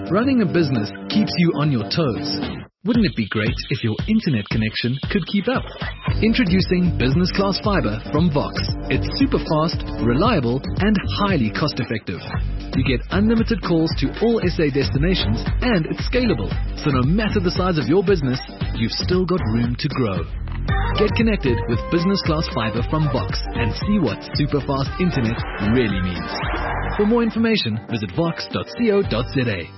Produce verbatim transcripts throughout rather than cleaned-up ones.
Running a business keeps you on your toes. Wouldn't it be great if your internet connection could keep up? Introducing Business Class Fiber from Vox. It's super fast, reliable, and highly cost effective. You get unlimited calls to all S A destinations, and it's scalable. So no matter the size of your business, you've still got room to grow. Get connected with Business Class Fiber from Vox and see what super fast internet really means. For more information, visit vox dot co dot za.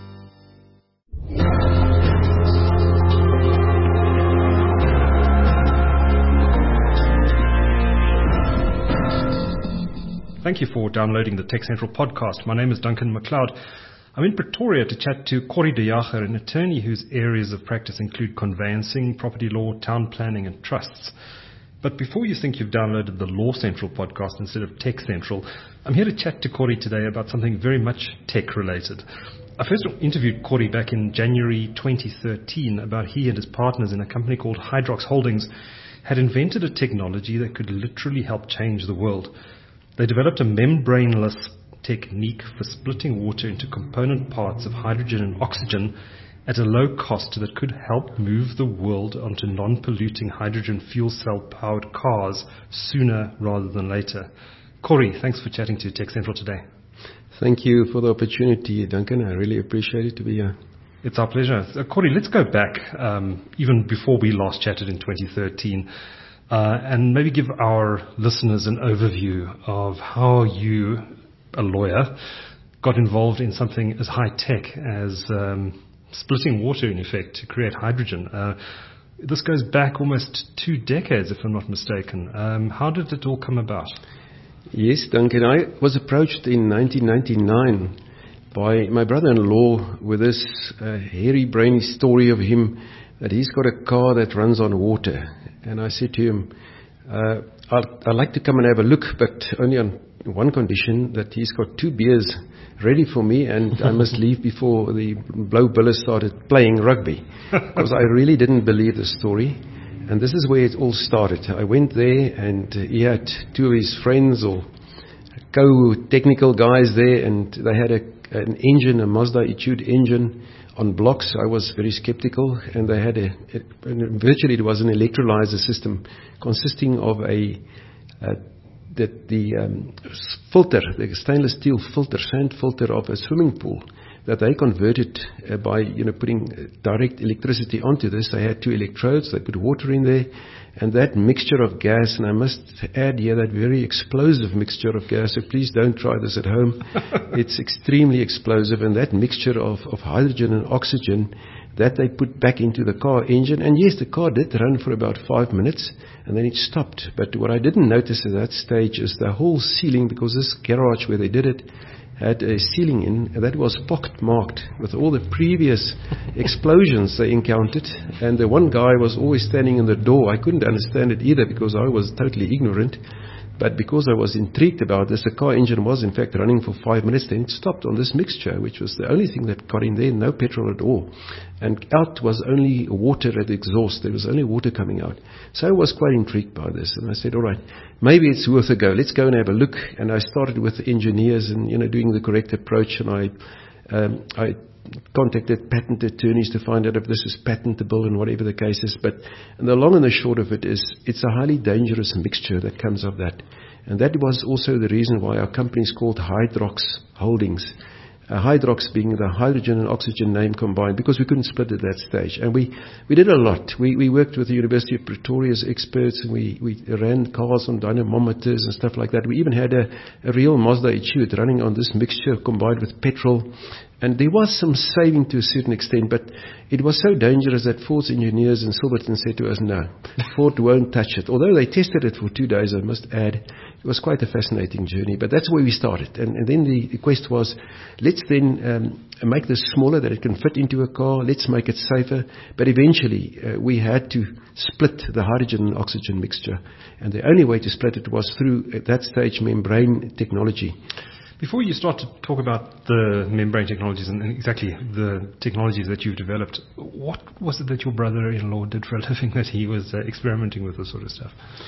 Thank you for downloading the Tech Central podcast. My name is Duncan McLeod. I'm in Pretoria to chat to Corrie de Jager, an attorney whose areas of practice include conveyancing, property law, town planning, and trusts. But before you think you've downloaded the Law Central podcast instead of Tech Central, I'm here to chat to Corrie today about something very much tech-related. I first interviewed Corrie back in January twenty thirteen about he and his partners in a company called Hydrox Holdings had invented a technology that could literally help change the world. They developed a membraneless technique for splitting water into component parts of hydrogen and oxygen at a low cost that could help move the world onto non-polluting hydrogen fuel cell-powered cars sooner rather than later. Corrie, thanks for chatting to Tech Central today. Thank you for the opportunity, Duncan. I really appreciate it to be here. It's our pleasure. Uh, Corrie, let's go back um, even before we last chatted in twenty thirteen. Uh, and maybe give our listeners an overview of how you, a lawyer, got involved in something as high-tech as um, splitting water, in effect, to create hydrogen. Uh, this goes back almost two decades, if I'm not mistaken. Um, how did it all come about? Yes, Duncan. I was approached in nineteen ninety-nine by my brother-in-law with this uh, hairy, brainy story of him that he's got a car that runs on water. And I said to him, uh, I'd, I'd like to come and have a look, but only on one condition, that he's got two beers ready for me and I must leave before the blow billers started playing rugby. Because I really didn't believe the story. And this is where it all started. I went there and he had two of his friends or co-technical guys there, and they had a, an engine, a Mazda Etude engine, on blocks. I was very skeptical, and they had a, a virtually it was an electrolyzer system consisting of a uh, that the um, filter, the stainless steel filter, sand filter of a swimming pool that they converted uh, by you know putting direct electricity onto this. They had two electrodes. They put water in there, and that mixture of gas, and I must add here that very explosive mixture of gas, so please don't try this at home. It's extremely explosive, and that mixture of, of hydrogen and oxygen that they put back into the car engine. And yes, the car did run for about five minutes, and then it stopped. But what I didn't notice at that stage is the whole ceiling, because this garage where they did it had a ceiling in that was pock-marked with all the previous explosions they encountered. And the one guy was always standing in the door. I couldn't understand it either because I was totally ignorant. But because I was intrigued about this, the car engine was in fact running for five minutes. Then it stopped on this mixture, which was the only thing that got in there, no petrol at all. And out was only water at the exhaust. There was only water coming out. So I was quite intrigued by this. And I said, all right, maybe it's worth a go. Let's go and have a look. And I started with the engineers and, you know, doing the correct approach. And I, um, I contacted patent attorneys to find out if this is patentable and whatever the case is. But and the long and the short of it is it's a highly dangerous mixture that comes of that. And that was also the reason why our company is called Hydrox Holdings. Uh, Hydrox being the hydrogen and oxygen name combined, because we couldn't split at that stage. And we, we did a lot. We, we worked with the University of Pretoria as experts, and we, we ran cars on dynamometers and stuff like that. We even had a, a real Mazda Etude running on this mixture combined with petrol. And there was some saving to a certain extent, but it was so dangerous that Ford's engineers in Silverton said to us, no, Ford won't touch it. Although they tested it for two days, I must add, it was quite a fascinating journey. But that's where we started. And, and then the, the quest was, let's then um, make this smaller, that it can fit into a car. Let's make it safer. But eventually, uh, we had to split the hydrogen and oxygen mixture. And the only way to split it was through, at that stage, membrane technology. Before you start to talk about the membrane technologies and exactly the technologies that you've developed, what was it that your brother-in-law did for a living that he was uh, experimenting with this sort of stuff?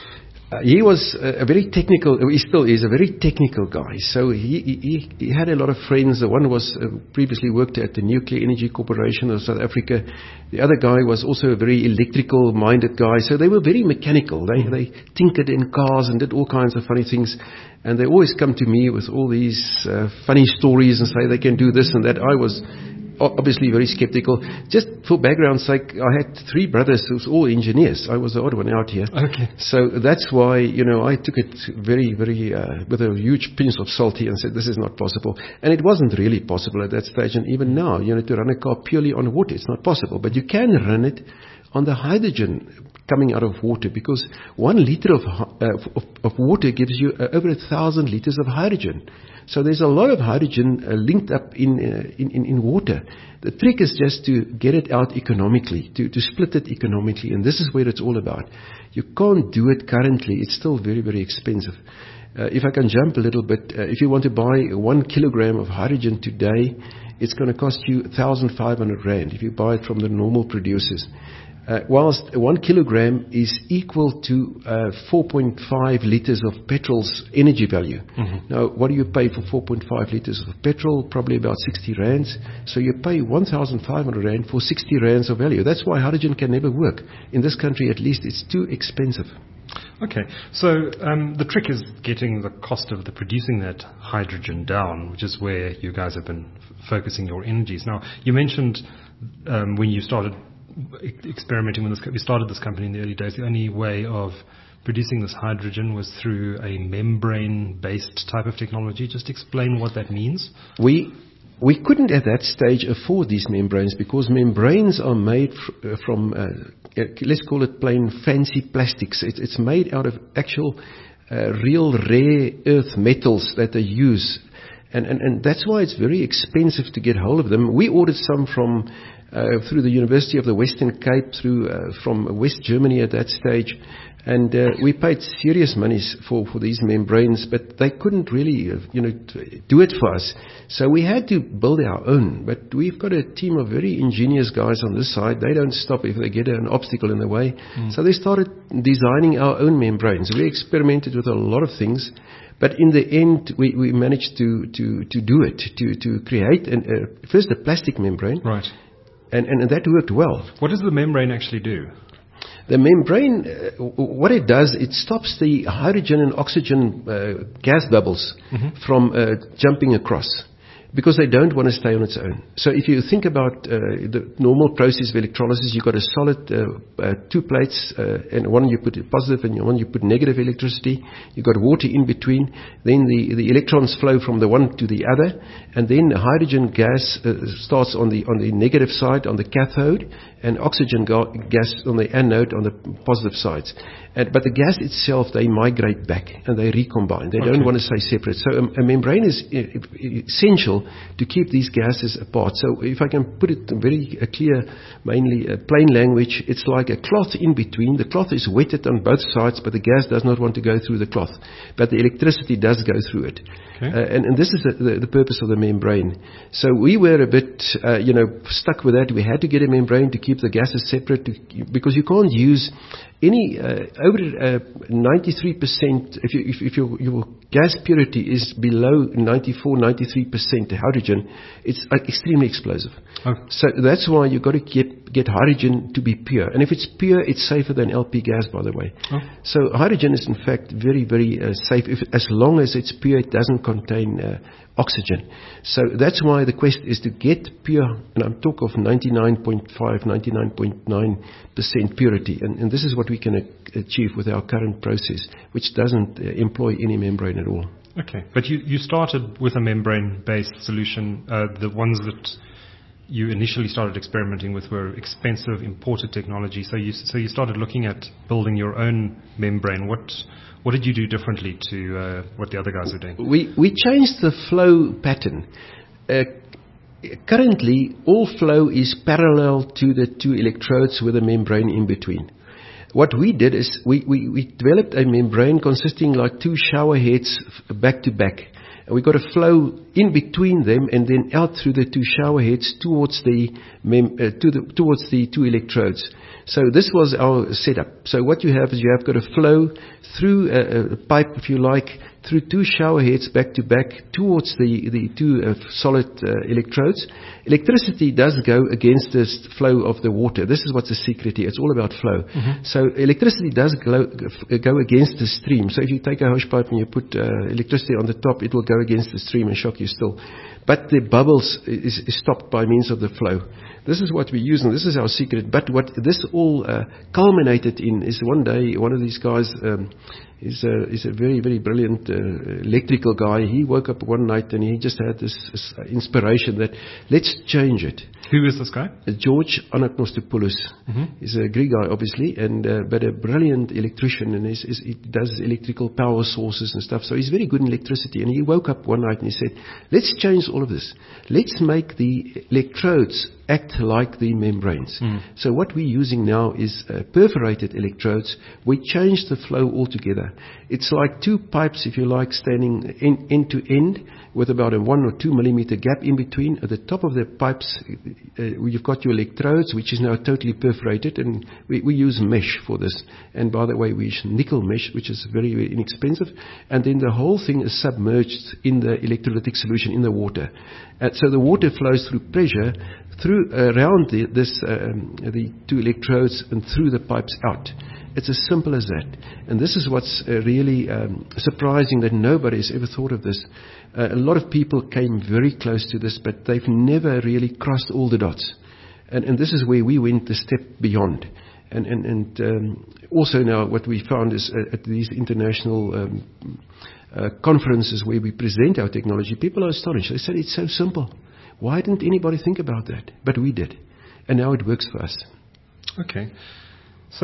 Uh, he was a, a very technical, he still is a very technical guy. So he, he, he had a lot of friends. The one was uh, previously worked at the Nuclear Energy Corporation of South Africa. The other guy was also a very electrical minded guy. So they were very mechanical. They, they tinkered in cars and did all kinds of funny things. And they always come to me with all these uh, funny stories and say they can do this and that. I was obviously very skeptical. Just for background's sake, I had three brothers who were all engineers. I was the odd one out here. Okay. So that's why, you know, I took it very, very, uh, with a huge pinch of salt here and said, this is not possible. And it wasn't really possible at that stage. And even now, you know, to run a car purely on water, it's not possible. But you can run it on the hydrogen coming out of water, because one liter of, uh, of, of water gives you uh, over a thousand liters of hydrogen. So there's a lot of hydrogen uh, linked up in, uh, in, in, in water. The trick is just to get it out economically, to, to split it economically, and this is where it's all about. You can't do it currently. It's still very, very expensive. Uh, if I can jump a little bit, uh, if you want to buy one kilogram of hydrogen today, it's going to cost you one thousand five hundred rand if you buy it from the normal producers. Uh, whilst one kilogram is equal to uh, four point five liters of petrol's energy value. Mm-hmm. Now, what do you pay for four point five liters of petrol? Probably about sixty rands. So you pay one thousand five hundred rand for sixty rands of value. That's why hydrogen can never work. In this country, at least, it's too expensive. Okay, so um, the trick is getting the cost of the producing that hydrogen down, which is where you guys have been f- focusing your energies. Now, you mentioned um, when you started experimenting with this, we started this company in the early days, the only way of producing this hydrogen was through a membrane-based type of technology. Just explain what that means. We we couldn't at that stage afford these membranes because membranes are made fr- from, uh, let's call it plain fancy plastics. It, it's made out of actual uh, real rare earth metals that they use. And, and, and that's why it's very expensive to get hold of them. We ordered some from Uh, through the University of the Western Cape, through uh, from West Germany at that stage, and uh, we paid serious monies for, for these membranes, but they couldn't really, uh, you know, t- do it for us. So we had to build our own. But we've got a team of very ingenious guys on this side. They don't stop if they get an obstacle in the way. Mm. So they started designing our own membranes. We experimented with a lot of things. But in the end, we, we managed to, to, to do it, to, to create an, uh, first a plastic membrane. Right. And, and that worked well. What does the membrane actually do? The membrane, uh, what it does, it stops the hydrogen and oxygen uh, gas bubbles mm-hmm. from uh, jumping across, because they don't want to stay on its own. So if you think about uh, the normal process of electrolysis, you've got a solid uh, uh, two plates, uh, and one you put positive and one you put negative electricity. You've got water in between. Then the, the electrons flow from the one to the other, and then the hydrogen gas uh, starts on the on the negative side, on the cathode, and oxygen ga- gas on the anode, on the positive sides. And, but the gas itself, they migrate back and they recombine. They okay. don't want to stay separate. So a, a membrane is essential to keep these gases apart. So if I can put it in very uh, clear, mainly uh, plain language, it's like a cloth in between. The cloth is wetted on both sides, but the gas does not want to go through the cloth. But the electricity does go through it. Okay. Uh, and, and this is the, the, the purpose of the membrane. So we were a bit, uh, you know, stuck with that. We had to get a membrane to keep the gases separate, to, because you can't use any uh, over uh, ninety-three percent. If, you, if, if your, your gas purity is below ninety-four, ninety-three percent hydrogen, it's uh, extremely explosive. Oh. So that's why you've got to get get hydrogen to be pure. And if it's pure, it's safer than L P gas, by the way. Oh. So hydrogen is in fact very, very uh, safe if, as long as it's pure. It doesn't contain uh, oxygen. So that's why the quest is to get pure, and I'm talking of ninety-nine point five, ninety-nine point nine percent purity, and, and this is what we can a- achieve with our current process, which doesn't uh, employ any membrane at all. Okay, but you, you started with a membrane-based solution. Uh, the ones that you initially started experimenting with were expensive imported technology, so you so you started looking at building your own membrane. What What did you do differently to uh, what the other guys are doing? We we changed the flow pattern. Uh, currently, all flow is parallel to the two electrodes with a membrane in between. What we did is we, we, we developed a membrane consisting like two shower heads back to back. And we got a flow in between them and then out through the two shower heads towards the, mem- uh, to the towards the two electrodes. So this was our setup. So what you have is you have got a flow through a, a pipe, if you like, through two shower heads back to back towards the, the two uh, solid uh, electrodes. Electricity does go against the flow of the water. This is what's the secret here. It's all about flow. Mm-hmm. So electricity does go, go against the stream. So if you take a hose pipe and you put uh, electricity on the top, it will go against the stream and shock you still. But the bubbles is, is stopped by means of the flow. This is what we use, and this is our secret. But what this all uh, culminated in is one day, one of these guys um, is, a, is a very, very brilliant uh, electrical guy. He woke up one night and he just had this, this inspiration that let's change it. Who is this guy? Uh, George Anagnosopoulos. Mm-hmm. He's a Greek guy, obviously, and uh, but a brilliant electrician, and he's, he's, he does electrical power sources and stuff. So he's very good in electricity. And he woke up one night and he said, let's change all of this. Let's make the electrodes act like the membranes. Mm. So what we're using now is uh, perforated electrodes. We change the flow altogether. It's like two pipes, if you like, standing in, end to end with about a one or two millimeter gap in between. At the top of the pipes, uh, you've got your electrodes, which is now totally perforated, and we, we use mesh for this. And by the way, we use nickel mesh, which is very, very inexpensive. And then the whole thing is submerged in the electrolytic solution in the water. Uh, so the water flows through pressure through uh, around the, this um, the two electrodes and through the pipes out. It's as simple as that. And this is what's uh, really um, surprising, that nobody has ever thought of this. Uh, a lot of people came very close to this, but they've never really crossed all the dots. And, and this is where we went a step beyond. And, and, and um, also now what we found is uh, at these international um, uh, conferences where we present our technology, people are astonished. They said, it's so simple. Why didn't anybody think about that? But we did. And now it works for us. Okay. So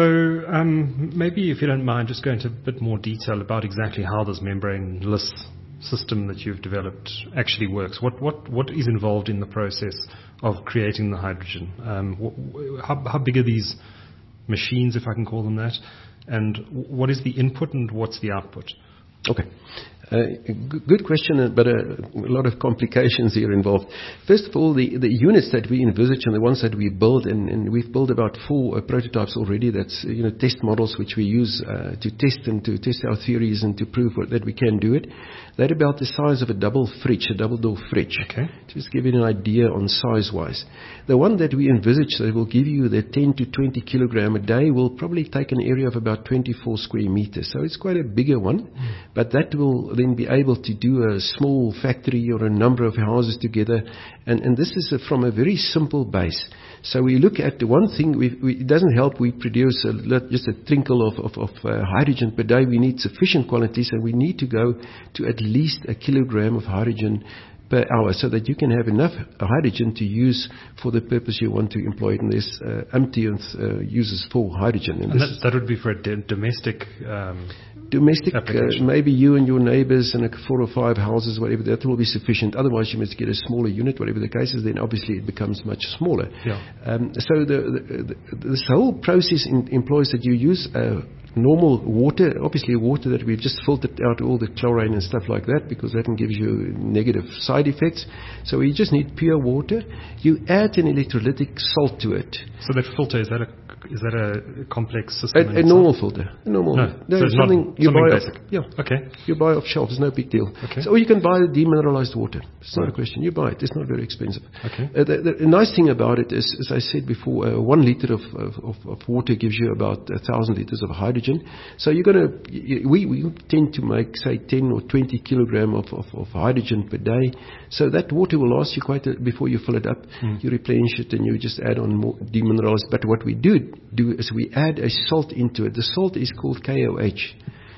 um, maybe if you don't mind, just go into a bit more detail about exactly how this membraneless system that you've developed actually works. What what what is involved in the process of creating the hydrogen? Um, wh- how, how big are these machines, if I can call them that? And what is the input and what's the output? Okay. Uh, g- good question, but a, a lot of complications here involved. First of all, the, the units that we envisage and the ones that we build, and, and we've built about four uh, prototypes already. That's you know test models which we use uh, to test and to test our theories and to prove what, that we can do it. They're about the size of a double fridge, a double door fridge. Okay. Just give you an idea on size-wise. The one that we envisage that will give you the ten to twenty kilogram a day will probably take an area of about twenty-four square meters. So it's quite a bigger one, mm. but that will then be able to do a small factory or a number of houses together. And, and this is a, from a very simple base. So we look at the one thing, we, we, it doesn't help we produce a, just a trinkle of, of, of uh, hydrogen per day. We need sufficient quantities, and we need to go to at least a kilogram of hydrogen per hour, so that you can have enough hydrogen to use for the purpose you want to employ it. And there's uh, umpteenth uh, uses for hydrogen. And, and that, that would be for a d- domestic um, Domestic, uh, maybe you and your neighbors and like four or five houses, whatever, that will be sufficient. Otherwise, you must get a smaller unit, whatever the case is, then obviously it becomes much smaller. Yeah. Um, so the, the, the, this whole process in, employs that you use uh, normal water, obviously water that we've just filtered out all the chlorine and stuff like that, because that gives you negative side effects. So you just need pure water. You add an electrolytic salt to it. So that filter, is that a Is that a complex system? A, a normal filter. A normal. No, no so it's something not you something buy basic. Off, yeah. Okay. You buy off shelf. It's no big deal. Okay. So, or you can buy demineralized water. It's not right. a question. You buy it. It's not very expensive. Okay. Uh, the, the nice thing about it is, as I said before, uh, one liter of, of, of water gives you about a thousand liters of hydrogen. So you're going to, we, we tend to make, say, ten or twenty kilogram of, of, of hydrogen per day. So that water will last you quite a, before you fill it up. Mm. You replenish it and you just add on more demineralized. But what we do do is we add a salt into it. The salt is called K O H.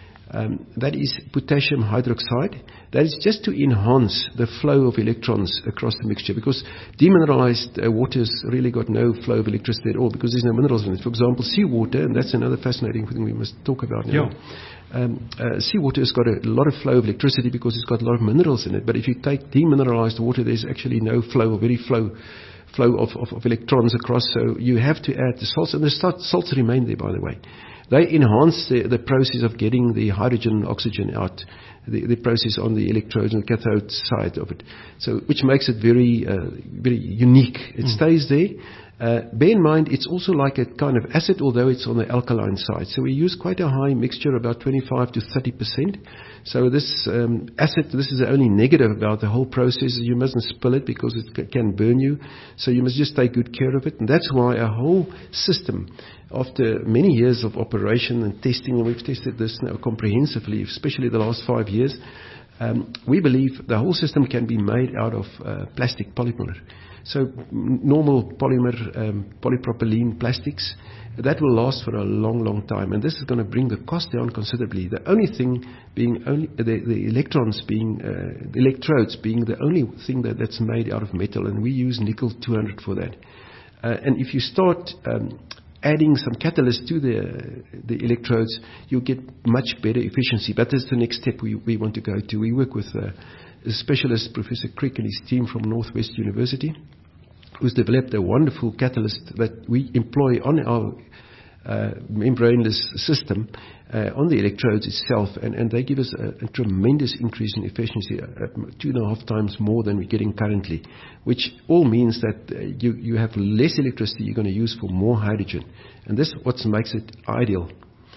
Um, that is potassium hydroxide. That is just to enhance the flow of electrons across the mixture, because demineralized uh, water has really got no flow of electricity at all, because there's no minerals in it. For example, seawater, and that's another fascinating thing we must talk about now. Yeah. Um, uh, seawater has got a lot of flow of electricity because it's got a lot of minerals in it. But if you take demineralized water, there's actually no flow, or very flow flow of, of, of electrons across. So you have to add the salts, and the start, salts remain there, by the way. They enhance the, the process of getting the hydrogen and oxygen out. the, the process on the electrodes and cathode side of it. So, which makes it very, uh, very unique. It mm. stays there. Uh, bear in mind, it's also like a kind of acid, although it's on the alkaline side. So we use quite a high mixture, about twenty-five to thirty percent. So this um, acid, this is the only negative about the whole process. You mustn't spill it because it c- can burn you. So you must just take good care of it. And that's why our whole system, after many years of operation and testing, and we've tested this now comprehensively, especially the last five years, um, we believe the whole system can be made out of uh, plastic polymer. So normal polymer, um, polypropylene plastics, that will last for a long, long time. And this is going to bring the cost down considerably. The only thing being, only the, the electrons being, uh, the electrodes being the only thing that, that's made out of metal. And we use nickel two hundred for that. Uh, and if you start um, adding some catalyst to the the electrodes, you'll get much better efficiency. But that's the next step we, we want to go to. We work with uh, a specialist, Professor Crick and his team from Northwest University, who's developed a wonderful catalyst that we employ on our uh, membraneless system uh, on the electrodes itself, and, and they give us a, a tremendous increase in efficiency, uh, two and a half times more than we're getting currently, which all means that uh, you, you have less electricity you're going to use for more hydrogen, and this is what makes it ideal.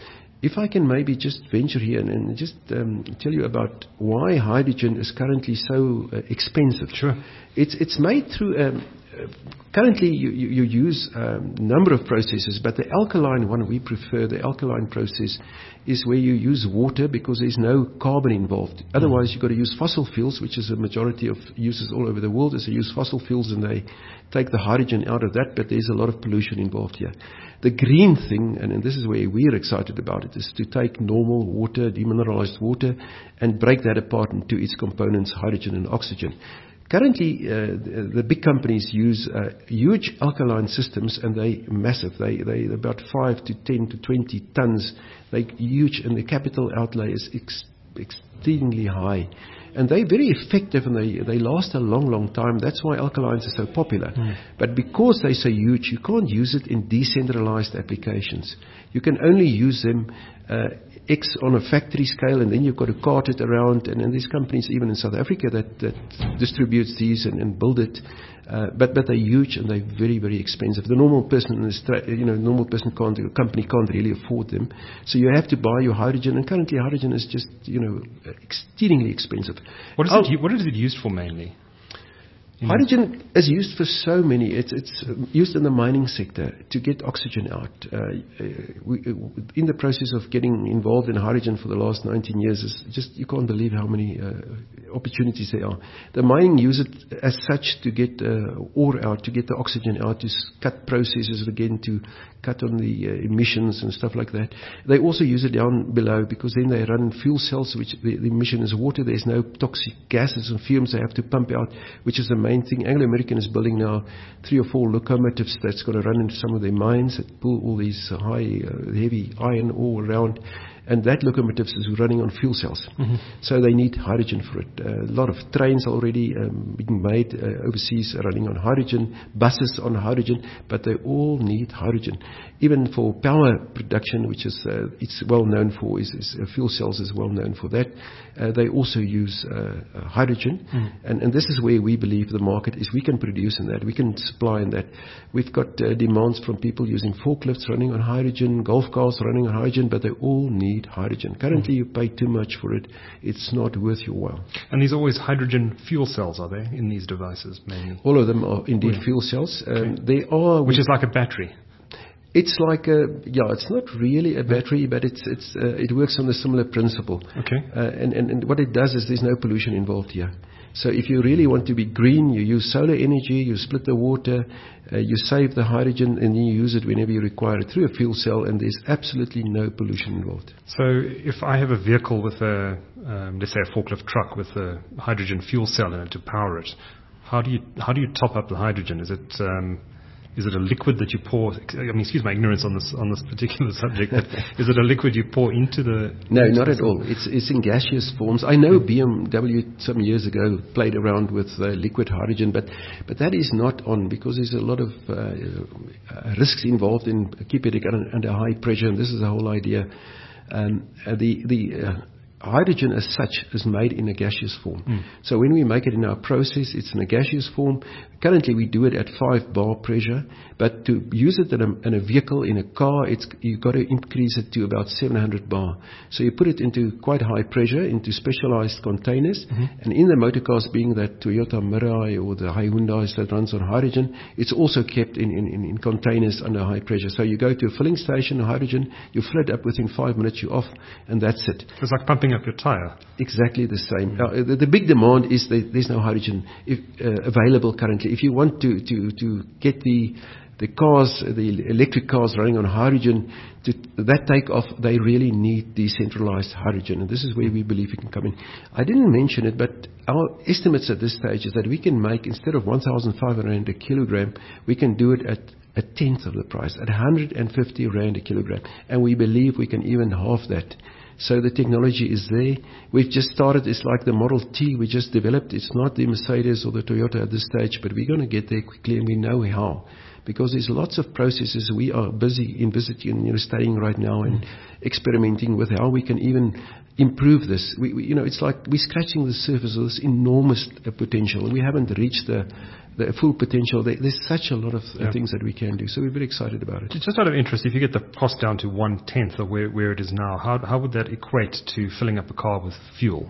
If I can maybe just venture here and, and just um, tell you about why hydrogen is currently so uh, expensive. Sure. It's it's made through, um, uh, currently you, you, you use a um, number of processes, but the alkaline one we prefer, the alkaline process, is where you use water because there's no carbon involved. Otherwise you've got to use fossil fuels, which is a majority of users all over the world, is they use fossil fuels and they take the hydrogen out of that, but there's a lot of pollution involved here. The green thing, and, and this is where we're excited about it, is to take normal water, demineralized water, and break that apart into its components, hydrogen and oxygen. Currently, uh, the, the big companies use uh, huge alkaline systems, and they massive. They they about five to ten to twenty tons. They huge, and the capital outlay is ex, extremely high. And they're very effective, and they, they last a long, long time. That's why alkalines are so popular. Mm. But because they're so huge, you can't use it in decentralized applications. You can only use them uh, X on a factory scale, and then you've got to cart it around. And, and there's companies even in South Africa that, that distributes these and, and build it. Uh, but but they're huge and they're very, very expensive. The normal person, in the stra- you know, normal person can't, the company can't really afford them. So you have to buy your hydrogen, and currently hydrogen is just, you know, exceedingly expensive. What is, it, what is it used for mainly? Hydrogen is used for so many. It's, it's used in the mining sector to get oxygen out. Uh, we, in the process of getting involved in hydrogen for the last nineteen years, is just you can't believe how many uh, opportunities there are. The mining use it as such to get uh, ore out, to get the oxygen out, to cut processes again, to cut on the uh, emissions and stuff like that. They also use it down below because then they run fuel cells, which the, the emission is water. There's no toxic gases and fumes they have to pump out, which is the main thing. Anglo American is building now three or four locomotives that's going to run into some of their mines that pull all these high, uh, heavy iron ore around. And that locomotive is running on fuel cells. Mm-hmm. So they need hydrogen for it. Uh, a lot of trains already um, being made uh, overseas running on hydrogen, buses on hydrogen, but they all need hydrogen. Even for power production, which is uh, it's well known for, is, is uh, fuel cells is well known for that. Uh, they also use uh, uh, hydrogen, mm. and, and this is where we believe the market is. We can produce in that. We can supply in that. We've got uh, demands from people using forklifts running on hydrogen, golf cars running on hydrogen, but they all need hydrogen. Currently, you pay too much for it. It's not worth your while. And there's always hydrogen fuel cells, are there, in these devices mainly? All of them are indeed yeah. fuel cells. Um, okay. They are, which is like a battery. It's like a yeah. It's not really a battery, but it's it's uh, it works on a similar principle. Okay. Uh, and, and and what it does is there's no pollution involved here. So if you really want to be green, you use solar energy, you split the water, uh, you save the hydrogen, and then you use it whenever you require it through a fuel cell, and there's absolutely no pollution involved. So if I have a vehicle with a, um, let's say a forklift truck with a hydrogen fuel cell in it to power it, how do you how do you top up the hydrogen? Is it um, Is it a liquid that you pour? I mean, excuse my ignorance on this on this particular subject. But is it a liquid you pour into the? No, into not the at all. It's it's in gaseous forms. I know B M W some years ago played around with uh, liquid hydrogen, but but that is not on because there's a lot of uh, uh, risks involved in keeping it under high pressure, and this is the whole idea. Um, uh, the the uh, hydrogen as such is made in a gaseous form. Mm. So when we make it in our process, it's in a gaseous form. Currently we do it at five bar pressure, but to use it in a, in a vehicle, in a car, it's, you've got to increase it to about seven hundred bar. So you put it into quite high pressure, into specialized containers, mm-hmm. and in the motor cars, being that Toyota Mirai or the Hyundais that runs on hydrogen, it's also kept in, in, in containers under high pressure. So you go to a filling station, hydrogen, you fill it up within five minutes, you're off, and that's it. It's like pumping up your tire. Exactly the same. Uh, the, the big demand is that there's no hydrogen if, uh, available currently. If you want to, to, to get the the cars, the electric cars running on hydrogen, to that take off, they really need decentralized hydrogen. And this is where we believe we can come in. I didn't mention it, but our estimates at this stage is that we can make, instead of one thousand five hundred rand a kilogram, we can do it at a tenth of the price, at one hundred fifty rand a kilogram. And we believe we can even halve that. So the technology is there. We've just started. It's like the Model T we just developed. It's not the Mercedes or the Toyota at this stage, but we're going to get there quickly, and we know how. Because there's lots of processes we are busy investigating, you know, studying right now and experimenting with how we can even improve this. We, we, you know, it's like we're scratching the surface of this enormous uh, potential. We haven't reached the the full potential. There, there's such a lot of uh, yeah. things that we can do. So we're very excited about it. Just out of interest, if you get the cost down to one-tenth of where, where it is now, how, how would that equate to filling up a car with fuel,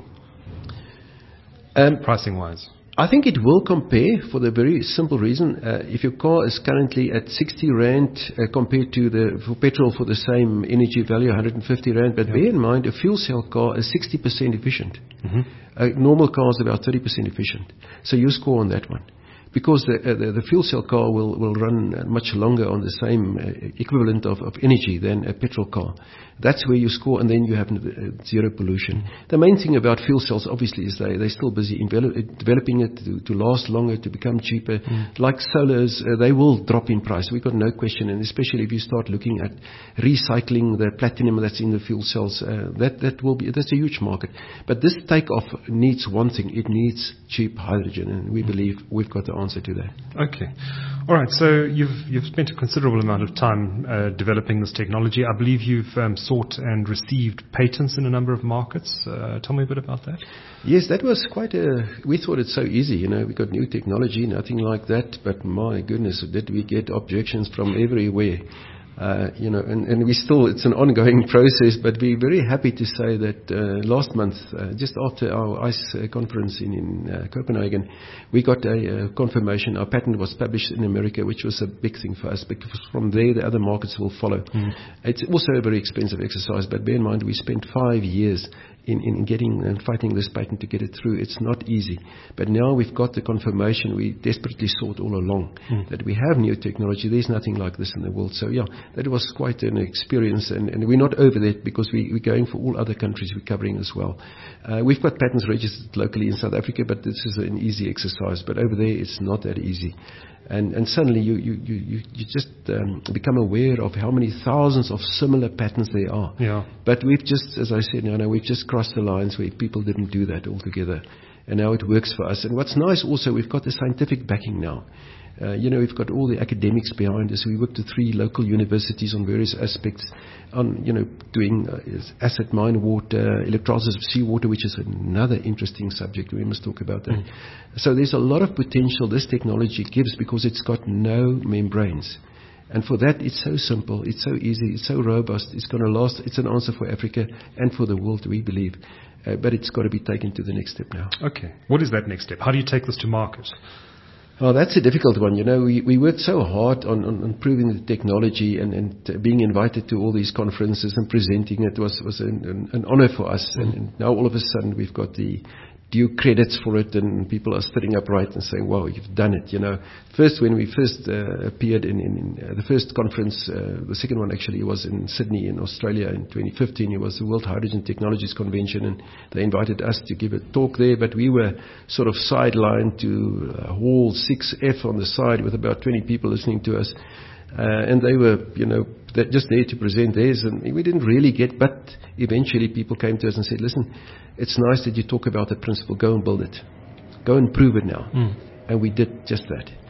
um, pricing-wise? I think it will compare for the very simple reason. Uh, if your car is currently at sixty rand uh, compared to the for petrol for the same energy value, one hundred fifty rand, but yeah. bear in mind a fuel cell car is sixty percent efficient. Mm-hmm. A normal car is about thirty percent efficient. So you score on that one. Because the, uh, the, the fuel cell car will, will run uh, much longer on the same uh, equivalent of, of energy than a petrol car. That's where you score, and then you have uh, zero pollution. Mm. The main thing about fuel cells, obviously, is they, they're still busy envelop, developing it to, to last longer, to become cheaper. Mm. Like solars, uh, they will drop in price. We've got no question, and especially if you start looking at recycling the platinum that's in the fuel cells, uh, that, that will be, that's a huge market. But this takeoff needs one thing. It needs cheap hydrogen, and we mm. believe we've got the answer to that. Okay. All right. So you've you've spent a considerable amount of time uh, developing this technology. I believe you've um, sought and received patents in a number of markets. Uh, tell me a bit about that. Yes, that was quite a... We thought it's so easy, you know. We got new technology, nothing like that. But my goodness, did we get objections from everywhere. Uh, you know, and, and we still, it's an ongoing process, but we're very happy to say that uh, last month, uh, just after our ICE uh, conference in, in uh, Copenhagen, we got a uh, confirmation. Our patent was published in America, which was a big thing for us, because from there the other markets will follow. Mm. It's also a very expensive exercise, but bear in mind we spent five years in, in getting and fighting this patent to get it through. It's not easy. But now we've got the confirmation we desperately sought all along, mm. that we have new technology. There's nothing like this in the world. So yeah, that was quite an experience, and, and we're not over that, because we, we're going for all other countries we're covering as well. Uh, we've got patents registered locally in South Africa, but this is an easy exercise. But over there, it's not that easy. And, and suddenly you, you, you, you just um, become aware of how many thousands of similar patents there are. Yeah. But we've just, as I said, you know, we've just crossed the lines where people didn't do that altogether. And now it works for us. And what's nice also, we've got the scientific backing now. Uh, you know, we've got all the academics behind us. We worked with three local universities on various aspects, on, you know, doing uh, acid mine water, electrolysis of seawater, which is another interesting subject. We must talk about that. Mm. So there's a lot of potential this technology gives, because it's got no membranes. And for that, it's so simple, it's so easy, it's so robust, it's going to last. It's an answer for Africa and for the world, we believe. Uh, but it's got to be taken to the next step now. Okay. What is that next step? How do you take this to market? Oh, that's a difficult one. You know, we, we worked so hard on, on, on proving the technology, and, and uh, being invited to all these conferences and presenting it was, was an, an, an honor for us. Mm. And, and now all of a sudden we've got the due credits for it, and people are sitting upright and saying, wow, you've done it. You know, first when we first uh, appeared in, in, in uh, the first conference, uh, the second one actually was in Sydney in Australia in twenty fifteen. It was the World Hydrogen Technologies Convention, and they invited us to give a talk there, but we were sort of sidelined to uh, Hall six F on the side with about twenty people listening to us. Uh, and they were, you know, just there to present theirs, and we didn't really get, but eventually people came to us and said, listen, it's nice that you talk about the principle, go and build it. Go and prove it now. Mm. And we did just that.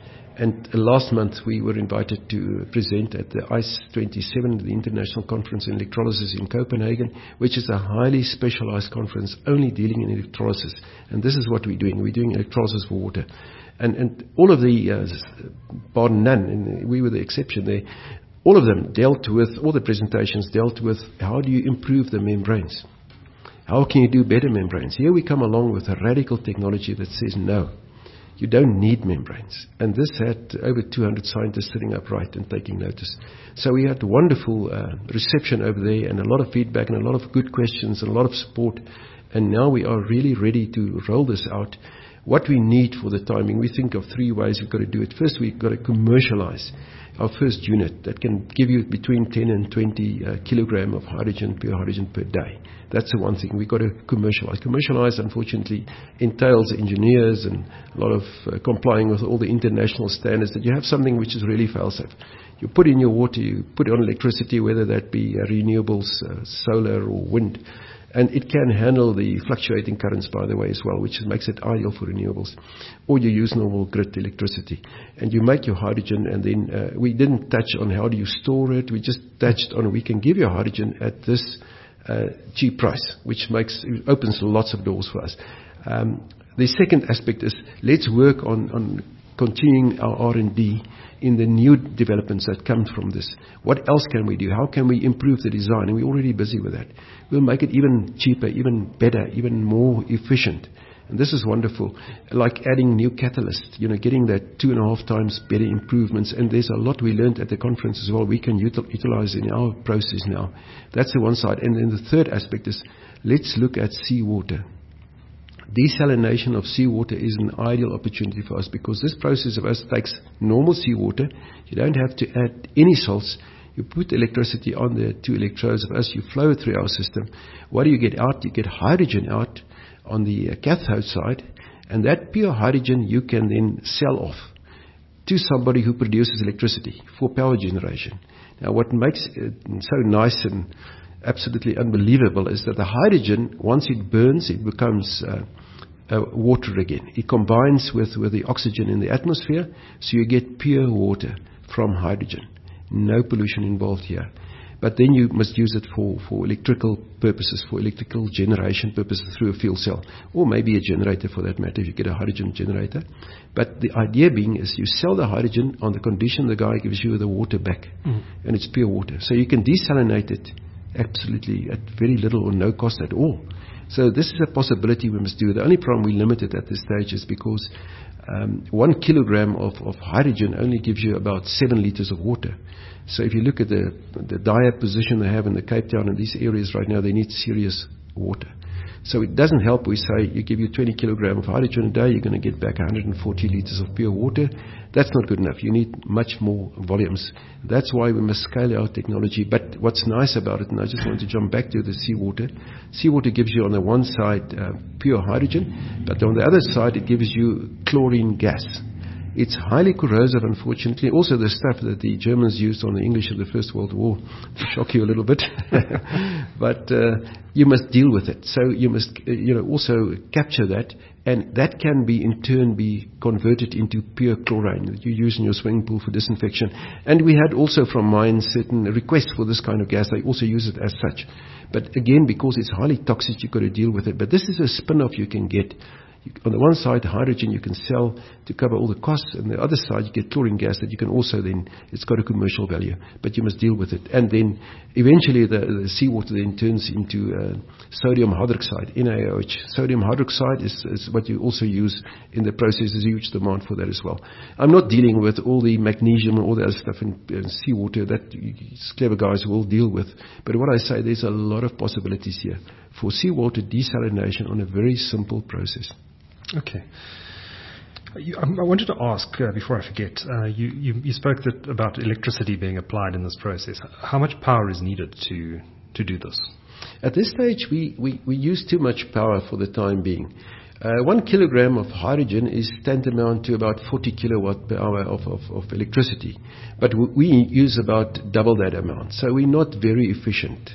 And uh, last month we were invited to present at the I C E twenty-seven, the International Conference in Electrolysis in Copenhagen, which is a highly specialized conference only dealing in electrolysis. And this is what we're doing. We're doing electrolysis for water. And, and all of the, uh, bar none, and we were the exception there, all of them dealt with, all the presentations dealt with how do you improve the membranes? How can you do better membranes? Here we come along with a radical technology that says no, you don't need membranes. And this had over two hundred scientists sitting upright and taking notice. So we had wonderful uh, reception over there and a lot of feedback and a lot of good questions and a lot of support. And now we are really ready to roll this out. What we need for the timing, we think of three ways we've got to do it. First, we've got to commercialize our first unit that can give you between ten and twenty uh, kilogram of hydrogen, pure hydrogen per day. That's the one thing we've got to commercialize. Commercialize, unfortunately, entails engineers and a lot of uh, complying with all the international standards that you have something which is really fail-safe. You put in your water, you put it on electricity, whether that be uh, renewables, uh, solar or wind. And it can handle the fluctuating currents, by the way, as well, which makes it ideal for renewables. Or you use normal grid electricity. And you make your hydrogen, and then uh, we didn't touch on how do you store it. We just touched on we can give you hydrogen at this uh, cheap price, which makes opens lots of doors for us. Um, the second aspect is let's work on, on continuing our R and D in the new developments that come from this. What else can we do? How can we improve the design? And we're already busy with that. We'll make it even cheaper, even better, even more efficient. And this is wonderful. Like adding new catalysts, you know, getting that two and a half times better improvements. And there's a lot we learned at the conference as well. We can util- utilize in our process now. That's the one side. And then the third aspect is let's look at seawater. Desalination of seawater is an ideal opportunity for us because this process of us takes normal seawater. You don't have to add any salts. You put electricity on the two electrodes of us. You flow it through our system. What do you get out? You get hydrogen out on the cathode side. And that pure hydrogen you can then sell off to somebody who produces electricity for power generation. Now what makes it so nice and absolutely unbelievable is that the hydrogen, once it burns, it becomes uh, uh, water again. It combines with, with the oxygen in the atmosphere, so you get pure water from hydrogen. No pollution involved here. But then you must use it for, for electrical purposes, for electrical generation purposes through a fuel cell, or maybe a generator for that matter if you get a hydrogen generator. But the idea being is you sell the hydrogen on the condition the guy gives you the water back, mm. and it's pure water. So you can desalinate it absolutely at very little or no cost at all. So this is a possibility we must do. The only problem we limit it at this stage is because um, one kilogram of, of hydrogen only gives you about seven liters of water. So if you look at the, the dire position they have in the Cape Town and these areas right now, they need serious water. So it doesn't help we say you give you twenty kilograms of hydrogen a day, you're going to get back one hundred forty liters of pure water. That's not good enough. You need much more volumes. That's why we must scale our technology. But what's nice about it, and I just want to jump back to the seawater, seawater gives you on the one side uh, pure hydrogen, but on the other side it gives you chlorine gas. It's highly corrosive, unfortunately. Also the stuff that the Germans used on the English of the First World War, to shock you a little bit. But uh, you must deal with it. So you must uh, you know, also capture that, and that can be in turn be converted into pure chlorine that you use in your swimming pool for disinfection. And we had also from mines certain requests for this kind of gas. They also use it as such. But again, because it's highly toxic, you've got to deal with it. But this is a spin-off you can get. You, on the one side, hydrogen you can sell to cover all the costs, and the other side you get chlorine gas that you can also then, it's got a commercial value, but you must deal with it. And then eventually the, the seawater then turns into uh, sodium hydroxide, N A O H. Sodium hydroxide is, is what you also use in the process. There's a huge demand for that as well. I'm not dealing with all the magnesium and all the other stuff in, in seawater that clever guys will deal with. But what I say, there's a lot of possibilities here for seawater desalination on a very simple process. Okay. You, I wanted to ask, uh, before I forget, uh, you, you, you spoke that about electricity being applied in this process. How much power is needed to, to do this? At this stage, we, we, we use too much power for the time being. Uh, one kilogram of hydrogen is tantamount to about forty kilowatt per hour of, of, of electricity. But w- we use about double that amount. So we're not very efficient.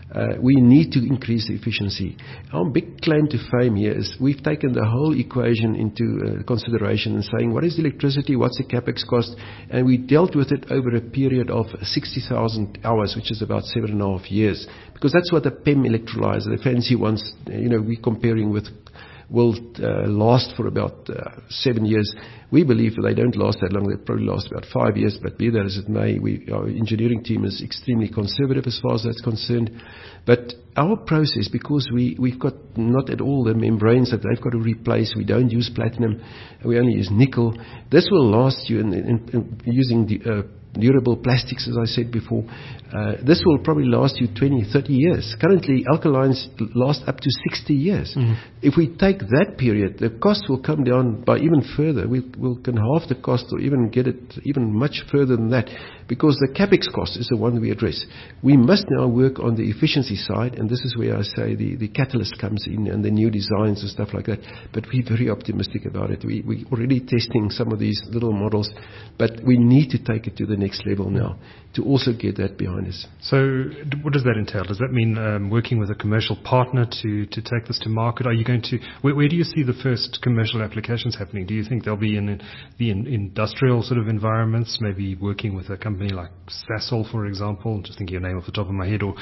Uh, we need to increase the efficiency. Our big claim to fame here is we've taken the whole equation into uh, consideration and saying what is electricity, what's the capex cost, and we dealt with it over a period of sixty thousand hours, which is about seven and a half years, because that's what the P E M electrolyzer, the fancy ones, you know, we're comparing with, will uh, last for about uh, seven years. We believe that they don't last that long. They probably last about five years, but be that as it may, we, our engineering team is extremely conservative as far as that's concerned. But our process, because we, we've got not at all the membranes that they've got to replace, we don't use platinum, we only use nickel. This will last you in, in, in using the uh, durable plastics, as I said before. Uh, this will probably last you twenty, thirty years. Currently, alkalines last up to sixty years. Mm-hmm. If we take that period, the cost will come down by even further. We we'll can halve the cost or even get it even much further than that, because the capex cost is the one we address. We must now work on the efficiency side, and this is where I say the, the catalyst comes in and the new designs and stuff like that. But we're very optimistic about it. We, we're already testing some of these little models, but we need to take it to the next level now to also get that behind us. So what does that entail? Does that mean um, working with a commercial partner to, to take this to market? Are you going to, where, where do you see the first commercial applications happening? Do you think they'll be in the in industrial sort of environments, maybe working with a company like Sasol, for example, just thinking your name off the top of my head, or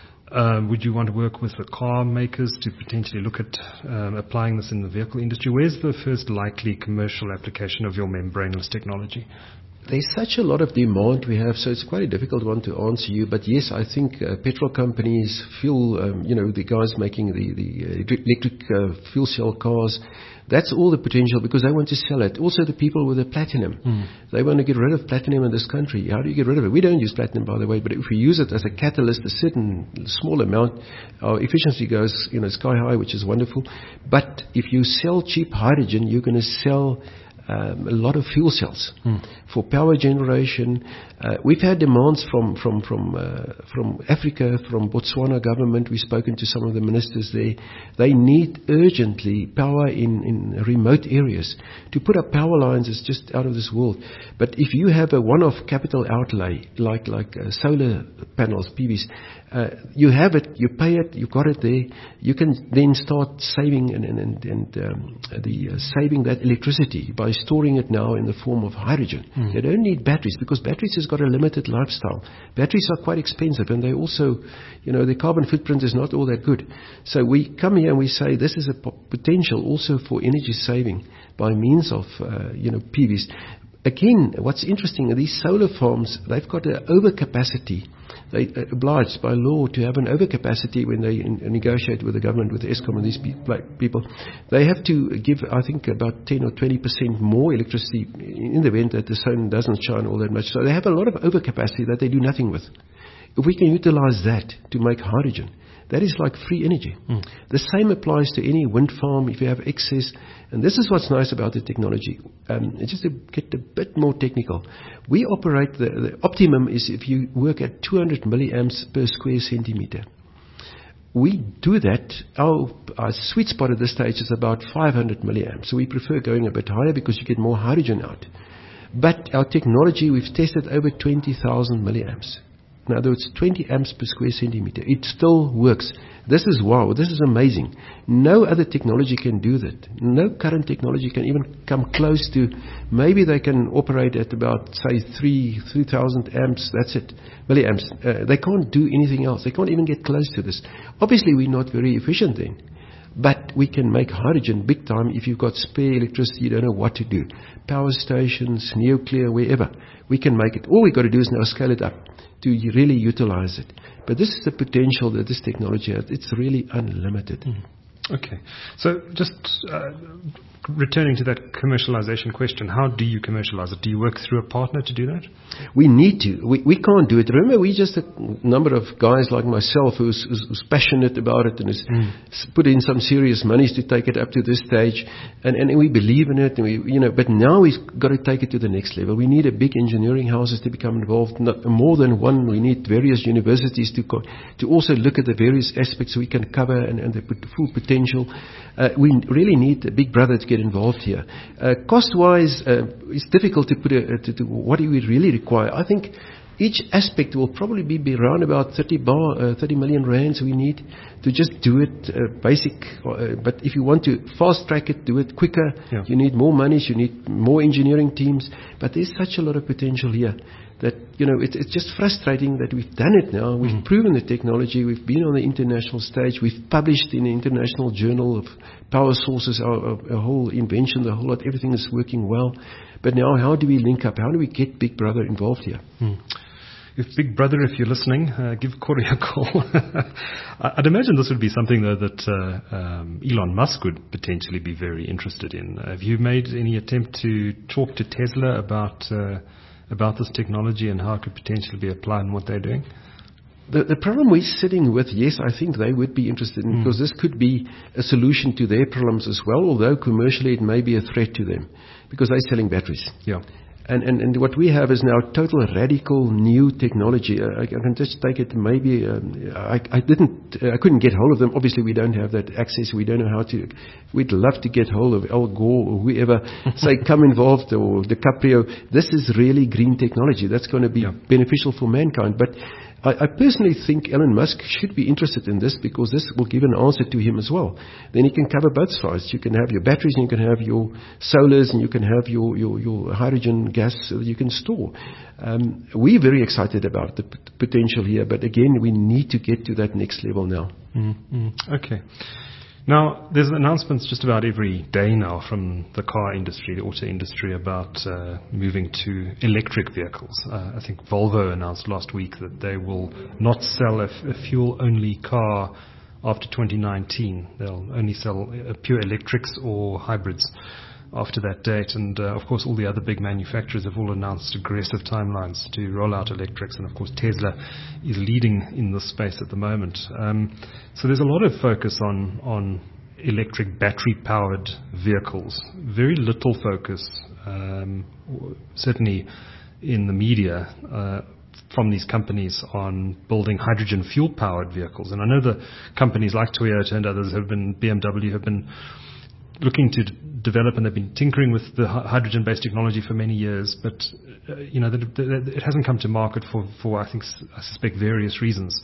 Um, would you want to work with the car makers to potentially look at um, applying this in the vehicle industry? Where's the first likely commercial application of your membraneless technology? There's such a lot of demand we have, so it's quite a difficult one to answer you. But yes, I think uh, petrol companies, fuel, um, you know, the guys making the, the electric uh, fuel cell cars, that's all the potential because they want to sell it. Also the people with the platinum, mm. they want to get rid of platinum in this country. How do you get rid of it? We don't use platinum, by the way, but if we use it as a catalyst, a certain small amount, our efficiency goes, you know, sky high, which is wonderful. But if you sell cheap hydrogen, you're going to sell Um, a lot of fuel cells hmm. for power generation. Uh, we've had demands from from from uh, from Africa, from Botswana government. We've spoken to some of the ministers there. They need urgently power in, in remote areas. To put up power lines is just out of this world. But if you have a one-off capital outlay, like like uh, solar panels, P Vs, uh, you have it, you pay it, you've got it there. You can then start saving and and and, and um, the uh, saving that electricity by storing it now in the form of hydrogen. Mm. They don't need batteries because batteries has got a limited lifestyle. Batteries are quite expensive and they also, you know, the carbon footprint is not all that good. So we come here and we say this is a p- potential also for energy saving by means of, uh, you know, P Vs. Again, what's interesting, these solar farms, they've got an overcapacity. They are obliged by law to have an overcapacity when they in, negotiate with the government, with the Eskom and these pe- people. They have to give, I think, about ten or twenty percent more electricity in the event that the sun doesn't shine all that much. So they have a lot of overcapacity that they do nothing with. If we can utilize that to make hydrogen, that is like free energy. Mm. The same applies to any wind farm if you have excess. And this is what's nice about the technology. Um, just to get a bit more technical, we operate, the, the optimum is if you work at two hundred milliamps per square centimeter. We do that. Our, our sweet spot at this stage is about five hundred milliamps. So we prefer going a bit higher because you get more hydrogen out. But our technology, we've tested over twenty thousand milliamps. In other words, twenty amps per square centimeter. It still works. This is wow. This is amazing. No other technology can do that. No current technology can even come close to. Maybe they can operate at about, say, three three thousand amps. That's it, milliamps. Uh, they can't do anything else. They can't even get close to this. Obviously, we're not very efficient then. But we can make hydrogen big time if you've got spare electricity, you don't know what to do. Power stations, nuclear, wherever. We can make it. All we've got to do is now scale it up to really utilize it. But this is the potential that this technology has. It's really unlimited. Mm. Okay. So just uh, returning to that commercialization question, how do you commercialize it? Do you work through a partner to do that? We need to. We, we can't do it. Remember, we just a number of guys like myself who's, who's, who's passionate about it and has mm. put in some serious monies to take it up to this stage. And, and we believe in it. And we, you know, but now we've got to take it to the next level. We need a big engineering houses to become involved. Not more than one. We need various universities to co- to also look at the various aspects we can cover and, and the full potential. Uh, we really need a big brother to get involved here. Uh, cost-wise, uh, it's difficult to put a, to, to what do we really require. I think each aspect will probably be, be around about thirty, bar, uh, thirty million rands we need to just do it uh, basic. Uh, but if you want to fast track it, do it quicker, yeah. you need more monies, you need more engineering teams. But there's such a lot of potential here that, you know, it, it's just frustrating that we've done it now. We've mm. proven the technology. We've been on the international stage. We've published in the International Journal of Power Sources our, our, our whole invention, the whole lot. Everything is working well. But now how do we link up? How do we get Big Brother involved here? Mm. If Big Brother, if you're listening, uh, give Corey a call. I'd imagine this would be something, though, that uh, um, Elon Musk would potentially be very interested in. Have you made any attempt to talk to Tesla about uh, about this technology and how it could potentially be applied in what they're doing? The, the problem we're sitting with, yes, I think they would be interested in, mm. because this could be a solution to their problems as well, although commercially it may be a threat to them, because they're selling batteries. Yeah. And, and, and what we have is now total radical new technology. Uh, I, I can just take it maybe, um, I, I didn't, uh, I couldn't get hold of them. Obviously we don't have that access. We don't know how to, we'd love to get hold of Al Gore or whoever, say come involved, or DiCaprio. This is really green technology. That's going to be yeah. beneficial for mankind. But I, I personally think Elon Musk should be interested in this, because this will give an answer to him as well. Then he can cover both sides. You can have your batteries, and you can have your solars, and you can have your, your, your hydrogen gas that you can store. Um, we're very excited about the p- potential here, but again, we need to get to that next level now. Mm-hmm. Okay. Now, there's announcements just about every day now from the car industry, the auto industry, about uh, moving to electric vehicles. Uh, I think Volvo announced last week that they will not sell a, f- a fuel-only car after twenty nineteen. They'll only sell uh, pure electrics or hybrids after that date. And, uh, of course, all the other big manufacturers have all announced aggressive timelines to roll out electrics. And, of course, Tesla is leading in this space at the moment. Um, so there's a lot of focus on, on electric battery-powered vehicles. Very little focus, um, certainly in the media, uh, from these companies on building hydrogen fuel-powered vehicles. And I know the companies like Toyota and others have been, B M W have been looking to d- develop, and they've been tinkering with the h- hydrogen-based technology for many years, but uh, you know, the, the, the, it hasn't come to market for, for I think, I suspect, various reasons.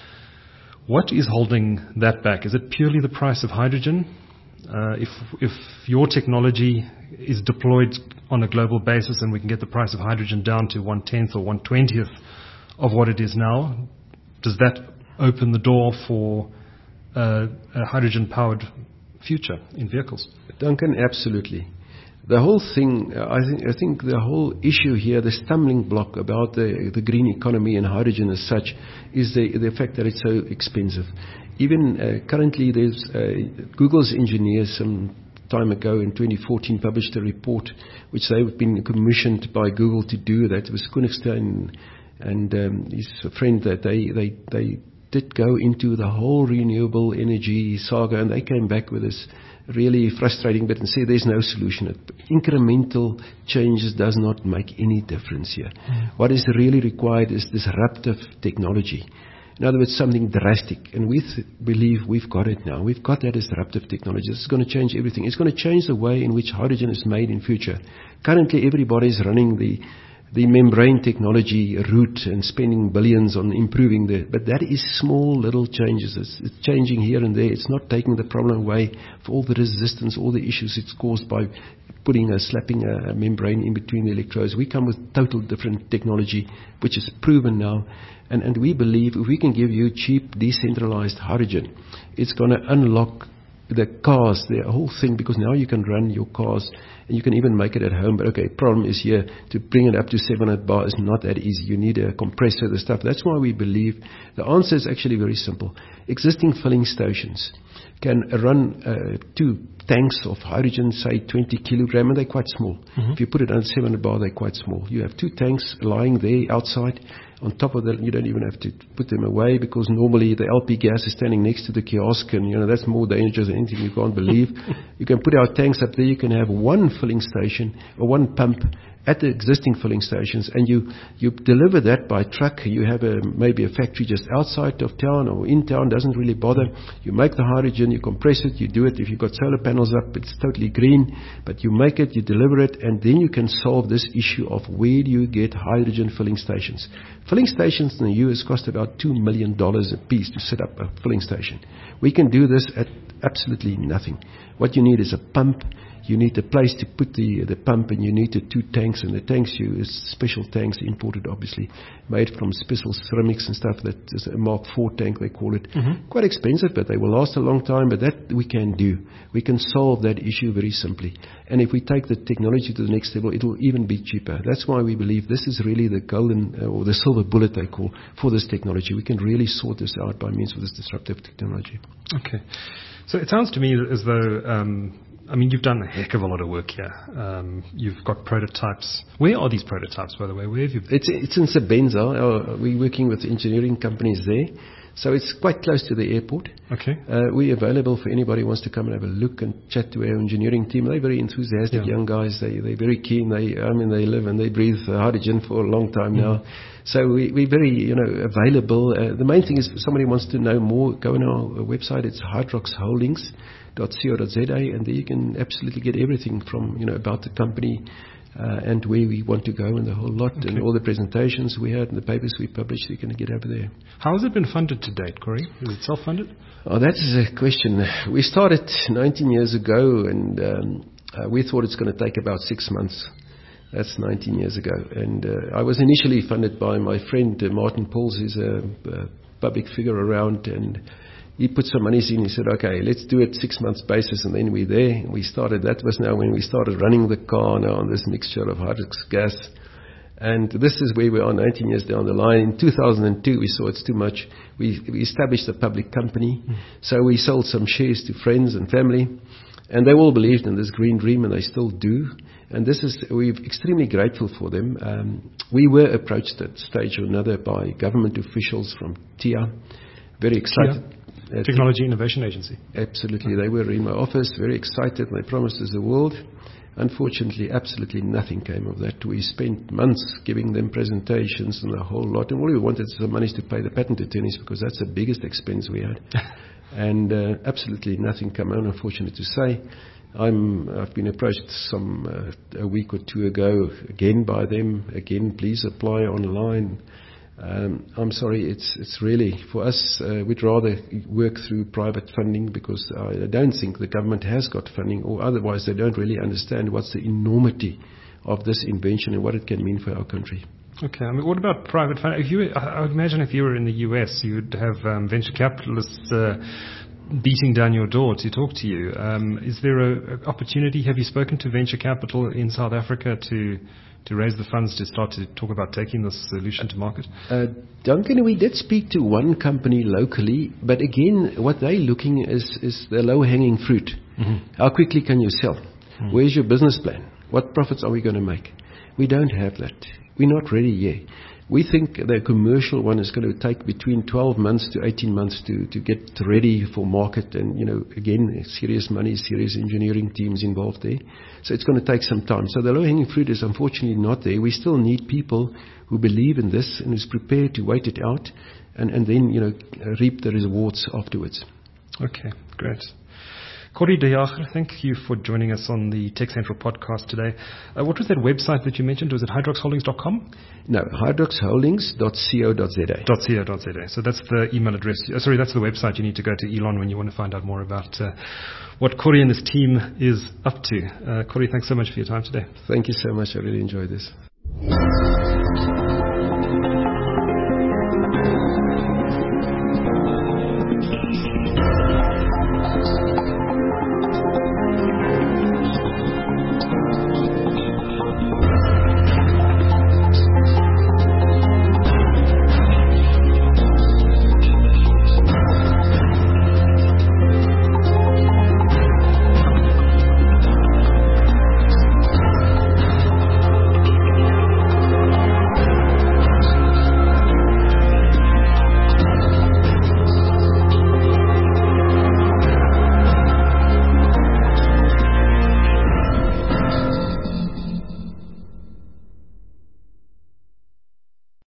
What is holding that back? Is it purely the price of hydrogen? Uh, if if your technology is deployed on a global basis and we can get the price of hydrogen down to one tenth or one twentieth of what it is now, does that open the door for uh, a hydrogen-powered future in vehicles? Duncan, absolutely. The whole thing, uh, I think, I think the whole issue here, the stumbling block about the, the green economy and hydrogen as such, is the, the fact that it's so expensive. Even uh, currently, there's uh, Google's engineers some time ago in twenty fourteen published a report which they've been commissioned by Google to do. That was Koenigster and, and um, his friend, that they, they, they did go into the whole renewable energy saga, and they came back with this really frustrating bit and said there's no solution. Incremental changes does not make any difference here. Mm. What is really required is disruptive technology. In other words, something drastic. And we th- believe we've got it now. We've got that disruptive technology. It's going to change everything. It's going to change the way in which hydrogen is made in future. Currently, everybody is running the the membrane technology route and spending billions on improving the, but that is small little changes. It's, it's changing here and there. It's not taking the problem away for all the resistance, all the issues it's caused by putting a, slapping a, a membrane in between the electrodes. We come with total different technology, which is proven now. And, and we believe if we can give you cheap, decentralized hydrogen, it's going to unlock the cars, the whole thing, because now you can run your cars and you can even make it at home. But okay, problem is here, to bring it up to seven hundred bar is not that easy. You need a compressor, the stuff. That's why we believe the answer is actually very simple. Existing filling stations can run uh, two tanks of hydrogen, say twenty kilogram, and they're quite small. Mm-hmm. If you put it under seven hundred bar, they're quite small. You have two tanks lying there outside. On top of that, you don't even have to put them away, because normally the L P gas is standing next to the kiosk, and you know that's more dangerous than anything you can't believe. You can put our tanks up there. You can have one filling station or one pump at the existing filling stations, and you, you deliver that by truck. You have a, maybe a factory just outside of town or in town, doesn't really bother. You make the hydrogen, you compress it, you do it. If you've got solar panels up, it's totally green, but you make it, you deliver it, and then you can solve this issue of where do you get hydrogen filling stations. Filling stations in the U S cost about two million dollars a piece to set up a filling station. We can do this at absolutely nothing. What you need is a pump. You need a place to put the the pump, and you need the two tanks, and the tanks you is special tanks imported, obviously, made from special ceramics and stuff. That is a Mark four tank, they call it. Mm-hmm. Quite expensive, but they will last a long time. But that we can do. We can solve that issue very simply. And if we take the technology to the next level, it will even be cheaper. That's why we believe this is really the golden uh, or the silver bullet, they call, for this technology. We can really sort this out by means of this disruptive technology. Okay. So it sounds to me as though um, I mean, you've done a heck of a lot of work here. Um, you've got prototypes. Where are these prototypes, by the way? Where have you been? It's, it's in Sebenza. Uh, we're working with engineering companies there. So it's quite close to the airport. Okay. Uh, we're available for anybody who wants to come and have a look and chat to our engineering team. They're very enthusiastic yeah. young guys. They, they're very keen. They, I mean, they live and they breathe hydrogen for a long time mm. now. So we, we're very, you know, available. Uh, the main thing is if somebody wants to know more, go on our website. It's hydrox holdings dot co dot za, and there you can absolutely get everything from, you know, about the company uh, and where we want to go and the whole lot, okay. and all the presentations we had and the papers we published. You can get over there. How has it been funded to date, Corey? Is it self-funded? Oh, that is a question. We started nineteen years ago, and um, uh, we thought it's going to take about six months. That's nineteen years ago. And uh, I was initially funded by my friend uh, Martin Pauls, who's a, a public figure around, and he put some money in. He said, okay, let's do it six months basis, and then we're there. And we started, that was now when we started running the car now on this mixture of hydrox gas. And this is where we are nineteen years down the line. In two thousand two, we saw it's too much. We, we established a public company. Mm. So we sold some shares to friends and family. And they all believed in this green dream, and they still do. And this is, we're extremely grateful for them. Um, we were approached at stage or another by government officials from T I A. Very excited. Yeah. Technology Innovation Agency. Absolutely. They were in my office, very excited, and they promised us the world. Unfortunately, absolutely nothing came of that. We spent months giving them presentations and a whole lot. And all we wanted is some money to pay the patent attorneys, because that's the biggest expense we had. And uh, absolutely nothing came out, unfortunate to say. I'm, I've been approached some uh, a week or two ago again by them. Again, please apply online. Um, I'm sorry, it's it's really, for us, uh, we'd rather work through private funding, because I don't think the government has got funding, or otherwise they don't really understand what's the enormity of this invention and what it can mean for our country. Okay, I mean, what about private funding? If you, I would imagine if you were in the U S, you would have um, venture capitalists uh, beating down your door to talk to you. Um, is there an opportunity? Have you spoken to venture capital in South Africa to to raise the funds to start to talk about taking this solution to market? Uh, Duncan, we did speak to one company locally, but again, what they're looking is, is the low-hanging fruit. Mm-hmm. How quickly can you sell? Mm-hmm. Where's your business plan? What profits are we going to make? We don't have that. We're not ready yet. We think the commercial one is going to take between twelve months to eighteen months to, to get ready for market. And, you know, again, serious money, serious engineering teams involved there. So it's going to take some time. So the low-hanging fruit is unfortunately not there. We still need people who believe in this and who's prepared to wait it out and, and then, you know, reap the rewards afterwards. Okay, great. Corey de Jager, thank you for joining us on the Tech Central podcast today. Uh, what was that website that you mentioned? Was it hydrox holdings dot com? No, hydrox holdings dot co dot za. .co dot za. So that's the email address. Uh, sorry, that's the website you need to go to, Elon, when you want to find out more about uh, what Corey and his team is up to. Uh, Corey, thanks so much for your time today. Thank you so much. I really enjoyed this.